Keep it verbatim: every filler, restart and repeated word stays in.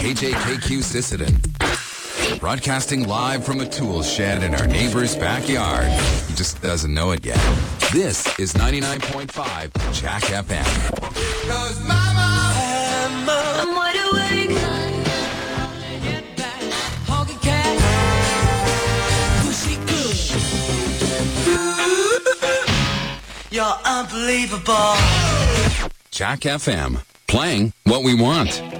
K J K Q Sisseton. Broadcasting live from a tool shed in our neighbor's backyard. He just doesn't know it yet. This is ninety-nine point five Jack F M. Cause mama, I'm wide awake. Honky cat, pussy good. You're unbelievable. Jack F M, playing what we want.